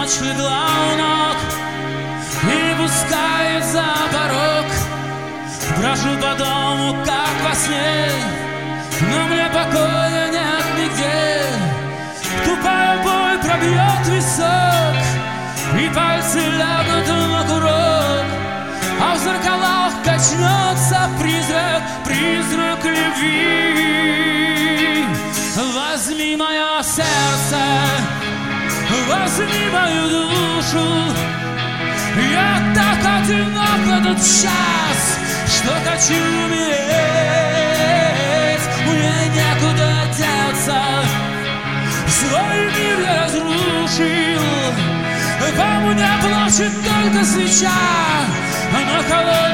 ночь легла у ног и пускает за порог. Брожу по дому, как во сне, но мне покоя нет нигде. Тупая боль пробьет висок, и пальцы лягут на курок, а в зеркалах качнется призрак, призрак любви. Возьми мое сердце, возьми мою душу. Я так одинок в этот час, что хочу умереть. Мне некуда деться, свой мир я разрушил. По мне плачет только свеча, но холодная